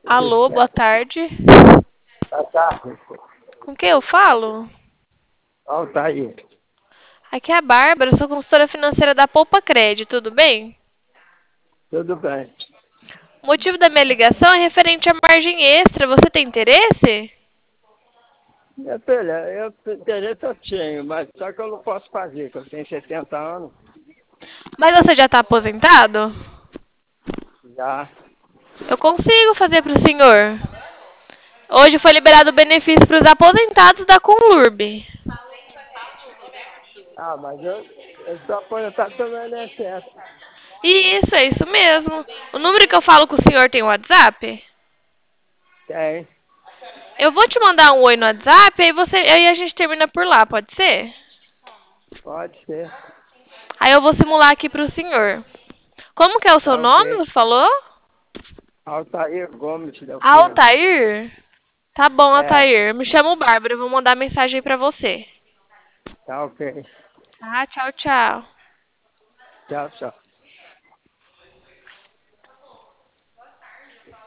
Alô, boa tarde. Tá, tá. Com quem eu falo? Altair. Aqui é a Bárbara, eu sou consultora financeira da Poupa Cred, tudo bem? Tudo bem. O motivo da minha ligação é referente à margem extra. Você tem interesse? Minha filha, interesse eu tenho, mas só que eu não posso fazer, que eu tenho 70 anos Mas você já está aposentado? já. Eu consigo fazer para o senhor. Hoje foi liberado o benefício para os aposentados da Conlurb. Ah, mas eu sou aposentado pelo INSS. Isso, é isso mesmo. O número que eu falo com o senhor tem WhatsApp? Tem, Eu vou te mandar um oi no WhatsApp, aí a gente termina por lá, pode ser? pode ser. Aí eu vou simular aqui para o senhor. Como que é o seu Tá nome, ok. você falou? Altair Gomes da Cunha. Altair? Tá bom, É, Altair. Me chamo Bárbara, eu vou mandar mensagem aí pra você. tá ok. Tá, tchau, tchau. Tchau, tchau.